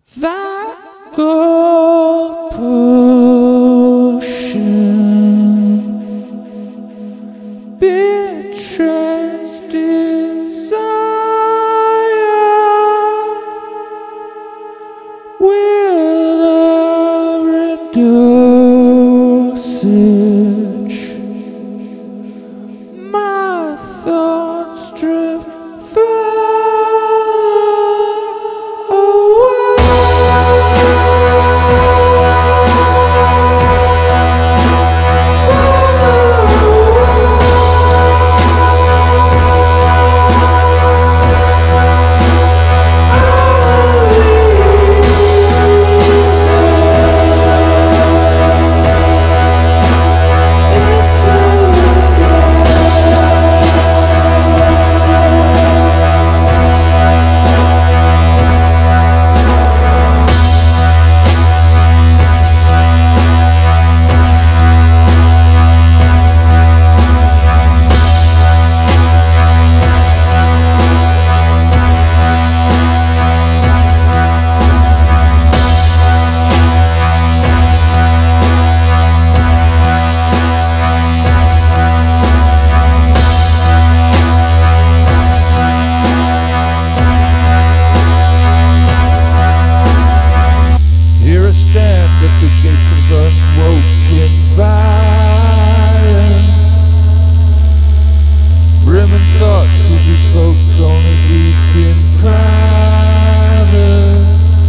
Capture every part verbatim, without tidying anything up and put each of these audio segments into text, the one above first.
that gold potion betrays desire. Will every dosage my thoughts drift at the gates of unwoken violence. Brimming thoughts to these folks only deep in private.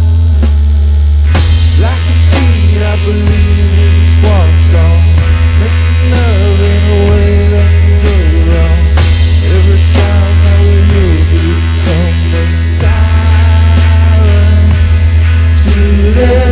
Like a feed, I believe is a swan song, making love in a way that can go wrong. Every sound that we hear becomes a siren today.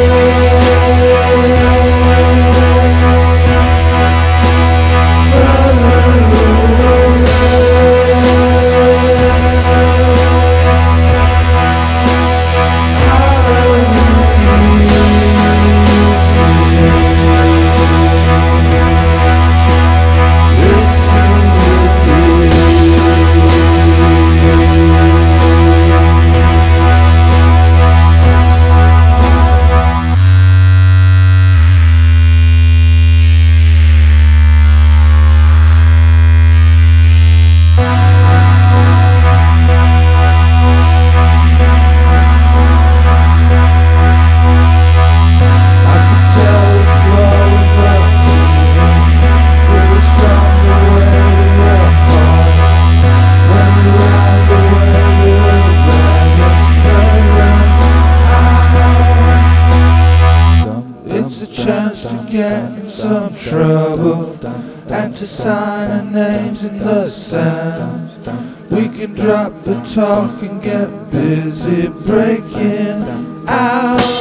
Chance to get in some trouble and to sign our names in the sand. We can drop the talk and get busy breaking out.